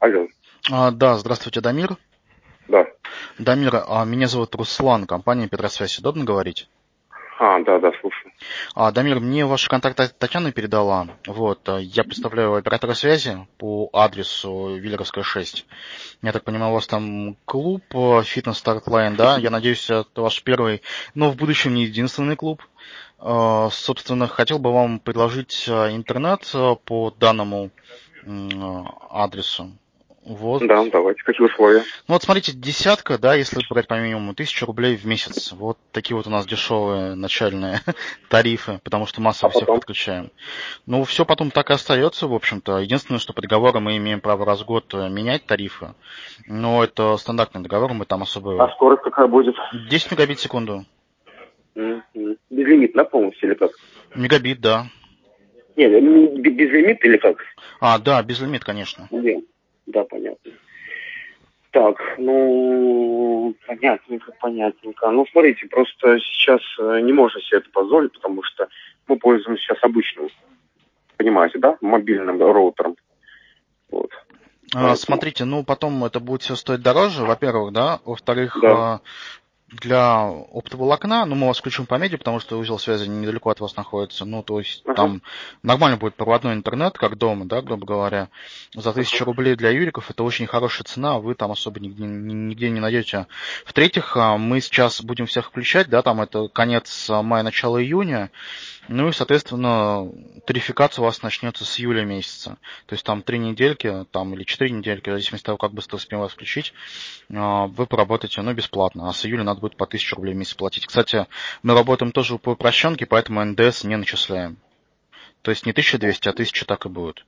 Алло, Да, здравствуйте, Дамир. да. Дамир, меня зовут Руслан, компания Петросвязь. Удобно говорить? Да, слушаю. Дамир, мне ваши контакты Татьяна передала. Вот, я представляю оператора связи по адресу Виллеровская, 6. Я так понимаю, у вас там клуб Fitness Start Line, да? Я надеюсь, это ваш первый, но в будущем не единственный клуб. Собственно, хотел бы вам предложить интернет по данному адресу. Вот. Да, давайте. Какие условия? Ну вот смотрите, десятка, да, если брать по минимуму, 1000 рублей в месяц. Вот такие вот у нас дешевые начальные тарифы, потому что А массово всех потом? подключаем. Ну, все потом так и остается, в общем-то. Единственное, что по договору мы имеем право раз в год менять тарифы. Но это стандартный договор, мы там А особо... скорость какая будет? 10 мегабит в секунду. Безлимит на полностью или как? Мегабит, да. Нет, безлимит или как? Да, безлимит, конечно. Нет. Да, понятно. Так, ну, понятненько. Ну, смотрите, просто сейчас не можно себе это позволить, потому что мы пользуемся сейчас обычным, понимаете, да, мобильным роутером. Вот, поэтому, Смотрите, ну потом это будет все стоить дороже, во-первых, да. Во-вторых, да. для оптоволокна, ну, мы вас включим по меди, потому что узел связи недалеко от вас находится. Ну, то есть Ага, там нормально будет проводной интернет, как дома, да, грубо говоря. За ага. 1000 рублей для юриков это очень хорошая цена, вы там особо нигде не найдете. В-третьих, мы сейчас будем всех включать, да, там это конец мая, начало июня. Ну и, соответственно, тарификация у вас начнется с июля месяца. То есть там 3 недельки, там или 4 недельки, в зависимости от того, как быстро успеем вас включить, вы поработаете, ну, бесплатно. А с июля надо будет по 1000 рублей в месяц платить. Кстати, мы работаем тоже по упрощенке, поэтому НДС не начисляем. То есть не 1200, а 1000 так и будет.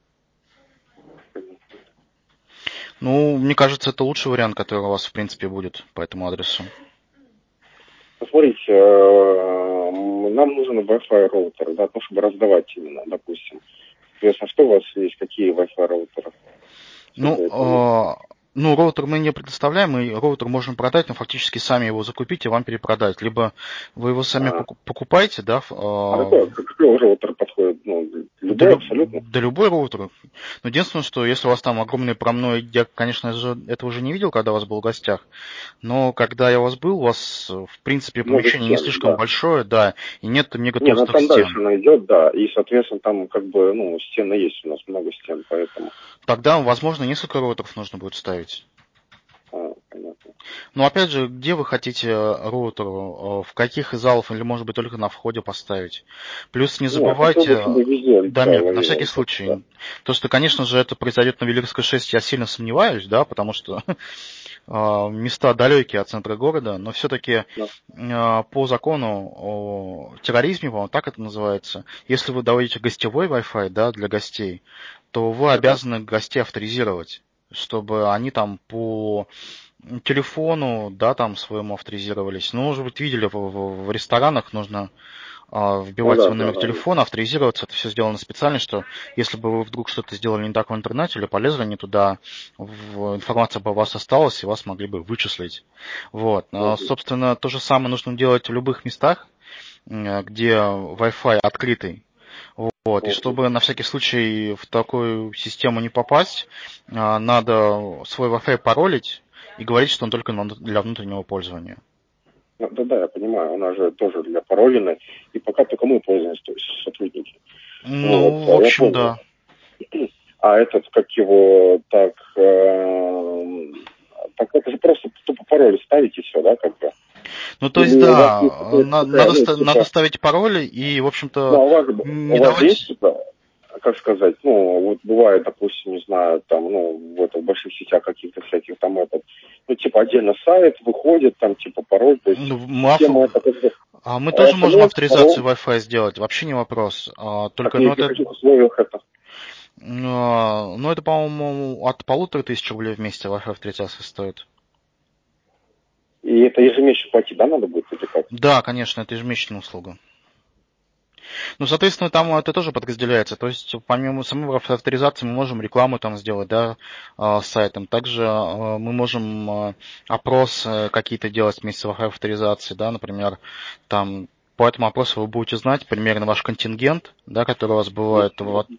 Ну, мне кажется, это лучший вариант, который у вас, в принципе, будет по этому адресу. Посмотрите, нам нужен Wi-Fi роутер, да, то, чтобы раздавать именно, допустим. Соответственно, что у вас есть, какие Wi-Fi роутеры? Ну, Чтобы это есть. роутер мы не предоставляем, мы роутер можем продать, но фактически сами его закупить и вам перепродать. Либо вы его сами А, покупаете, да, какой роутер подходит? Ну, любой абсолютно. да любой роутер. Но единственное, что если у вас там огромный промной, я, конечно же, этого уже не видел, когда у вас был в гостях, но когда я у вас был, у вас, в принципе, Много помещение не стен, слишком да. большое, да, и нет Не, ну мегатолстых там дальше стен. она идет, да, и, соответственно, там как бы, ну, стены есть у нас, много стен, поэтому, Тогда, возможно, несколько роутеров нужно будет ставить. понятно. Но опять же, где вы хотите роутер, в каких из залов, или может быть только на входе поставить? Плюс не Не, я хотел бы, забывайте, чтобы везде, да, Дамир, на всякий ловил этот, да. случай, то, что, конечно же, это произойдет на Великой 6, я сильно сомневаюсь, да, потому что места далекие от центра города, но все-таки Да. по закону о терроризме, по-моему, так это называется, если вы даете гостевой Wi-Fi, да, для гостей, то вы Ага. обязаны гостей авторизировать, чтобы они там по телефону, да, там своему авторизировались. Ну, может быть, видели в ресторанах, нужно Ну вбивать да, свой да, номер да. телефона, авторизироваться. Это все сделано специально, что если бы вы вдруг что-то сделали не так в интернете или полезли не туда, информация бы о вас осталась, и вас могли бы вычислить. Вот. Мгм. Собственно, то же самое нужно делать в любых местах, где Wi-Fi открытый. Вот. И Мгм. чтобы на всякий случай в такую систему не попасть, надо свой Wi-Fi паролить и говорить, что он только для внутреннего пользования. Ну, да, я понимаю, у нас же тоже для паролины, и пока только мы пользуемся, то есть сотрудники. Вот, Ну, в я общем, понял. да. А этот, как его, так это же просто тупо пароль ставить и все, да, как бы? Ну, то есть, Или у вас есть да, какая-то такая, ну, надо типа, ставить пароли и, в ну, общем-то, а у не вас же есть, давать... типа, как сказать, ну, вот бывает, допустим, не знаю, там, ну, в больших сетях каких-то всяких там этот, ну, типа, отдельно сайт выходит, там, типа, пароль, то есть Ну, система это как бы мы тоже можем СМС, пароль, авторизацию Wi-Fi сделать, вообще не вопрос. так Только, и ну, при это, каких условиях это? ну, это, по-моему, от 1500 рублей в месяц Wi-Fi авторизация стоит. И это ежемесячно платить, да, надо будет или как? Да, конечно, это ежемесячная услуга. Ну, соответственно, там это тоже подразделяется. То есть, помимо самой авторизации, мы можем рекламу там сделать, да, с сайтом. Также мы можем опросы какие-то делать вместе с авторизацией, да, например, там по этому опросу вы будете знать примерно ваш контингент, да, который у вас бывает,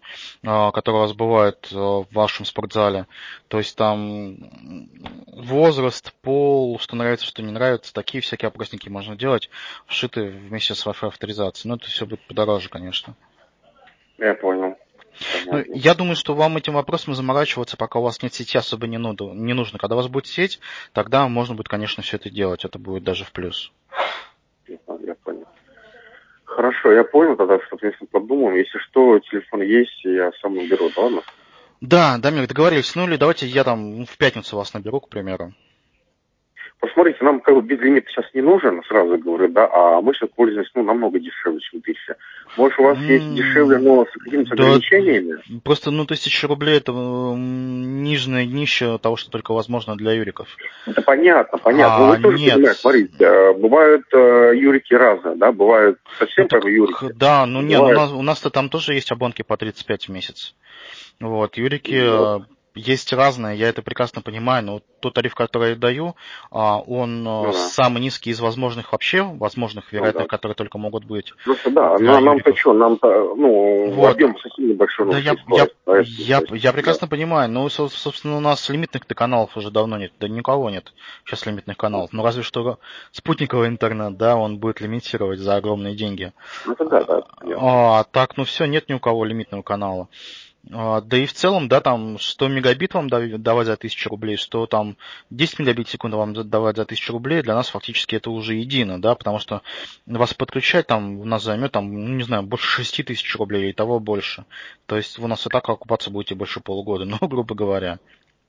в вашем спортзале. То есть там возраст, пол, что нравится, что не нравится, такие всякие опросники можно делать, вшитые вместе с Wi-Fi авторизацией. Но это все будет подороже, конечно. Я понял. Ну, я думаю, что вам этим вопросом заморачиваться, пока у вас нет сети, особо не нужно. Когда у вас будет сеть, тогда можно будет, конечно, все это делать. Это будет даже в плюс. Я понял. Хорошо, я понял тогда, соответственно, подумаем. Если что, телефон есть, я сам наберу, ладно? Да, Дамир, договорились. Ну или давайте я там в пятницу вас наберу, к примеру. Посмотрите, нам как бы безлимит сейчас не нужен, сразу говорю, да, а мы сейчас пользуемся, намного дешевле, чем 1000. Может, у вас есть дешевле, но с какими-то ограничениями? Просто, 1000 рублей это нижнее днище того, что только возможно для юриков. Это понятно. Но вы тоже понимаете, смотрите, бывают юрики разные, да, бывают совсем как бы юрики. Да, у нас-то там тоже есть обонки по 35 в месяц. Вот, юрики есть разные, я это прекрасно понимаю, но тот тариф, который я даю, он самый низкий из возможных вероятных, которые только могут быть. Просто да, нам-то что, объем совсем небольшой. Да, я прекрасно понимаю, но, собственно, у нас лимитных-то каналов уже давно нет, да никого нет сейчас лимитных каналов, ну разве что спутниковый интернет, да, он будет лимитировать за огромные деньги. Это да. А так, все, нет ни у кого лимитного канала. Да и в целом, да, там 100 мегабит вам давать за 1000 рублей, что там 10 мегабит в секунду вам давать за 1000 рублей, для нас фактически это уже едино, да, потому что вас подключать там у нас займет там, больше 6000 рублей и того больше. То есть вы у нас и так окупаться будете больше полугода, грубо говоря.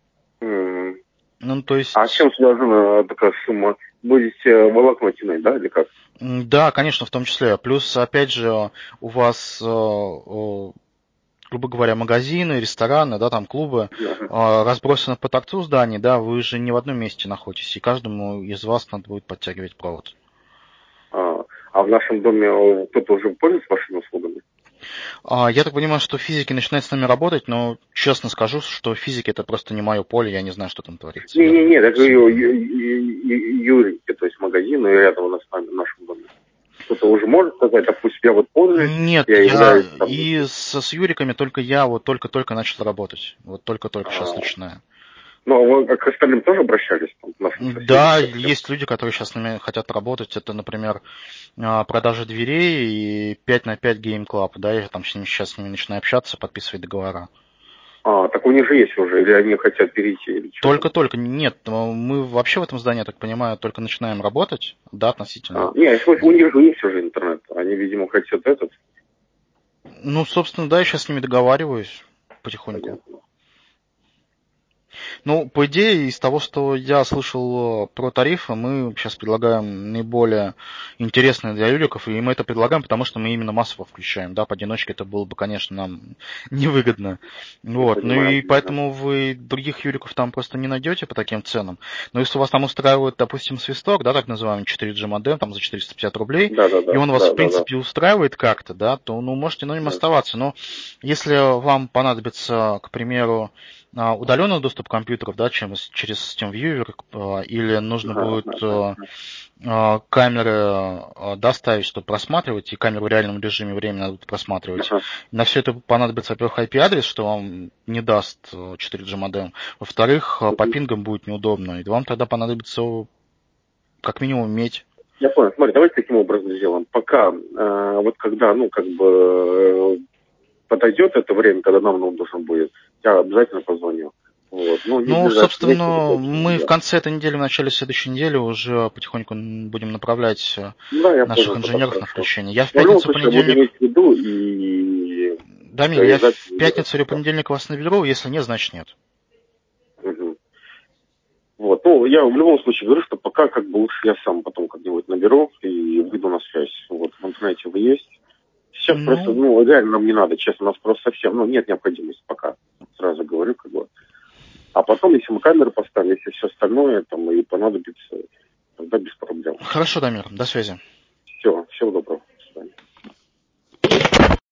То есть... А с чем связана такая сумма? Будете волокно тянуть, да, или как? Да, конечно, в том числе. Плюс, опять же, у вас... грубо говоря, магазины, рестораны, да, там клубы, разбросаны по торцу зданий, да, вы же не в одном месте находитесь, и каждому из вас надо будет подтягивать провод. А в нашем доме кто-то уже пользуется вашими услугами? Я так понимаю, что физики начинают с нами работать, но честно скажу, что физики это просто не мое поле, я не знаю, что там творится. Нет, я говорю, юрики, то есть магазины рядом у нас в нашем доме. Кто-то уже может сказать, допустим, я пользуюсь. Нет, и с юриками только я только-только начал работать. Вот только-только сейчас начинаю. Ну, а к остальным тоже обращались? Да, есть люди, которые сейчас с нами хотят работать. Это, например, продажа дверей и 5x5 Game Club. Да, я там сейчас с ними начинаю общаться, подписывать договора. Так у них же есть уже, или они хотят перейти? Или только. Нет, мы вообще в этом здании, я так понимаю, только начинаем работать, да, относительно. Нет, у них же есть уже интернет. Они, видимо, хотят этот. Собственно, да, я сейчас с ними договариваюсь потихоньку. Понятно. По идее, из того, что я слышал про тарифы, мы сейчас предлагаем наиболее интересные для юриков, и мы это предлагаем, потому что мы именно массово включаем, да, поодиночке это было бы, конечно, нам невыгодно. И поэтому вы других юриков там просто не найдете по таким ценам. Но если у вас там устраивает, допустим, свисток, да, так называемый 4G модем, там за 450 рублей, и он вас, в принципе, устраивает как-то, да, то, можете на нем оставаться. Но если вам понадобится, к примеру, удаленный доступ к компьютеру, да, через TeamViewer, или нужно будет камеры доставить, чтобы просматривать, и камеру в реальном режиме времени надо будет просматривать. На все это понадобится, во-первых, IP-адрес, что вам не даст 4G модем. Во-вторых, по пингам будет неудобно, и вам тогда понадобится как минимум медь. Я понял. Смотри, давайте таким образом сделаем. Пока, когда, подойдет это время, когда нам нужен будет, я обязательно позвоню. Собственно, мы в конце этой недели, в начале следующей недели уже потихоньку будем направлять наших инженеров на включение. Я в пятницу, понедельник... Дамир, я в пятницу или понедельник вас наберу, если нет, значит нет. Я в любом случае говорю, что пока лучше я сам потом как-нибудь наберу и выйду на связь. В интернете вы есть. Сейчас просто, реально нам не надо, честно, у нас просто совсем, нет необходимости пока, сразу говорю, А потом, если мы камеру поставим, если все остальное там и понадобится, тогда без проблем. Хорошо, Дамир, до связи. Все, всего доброго.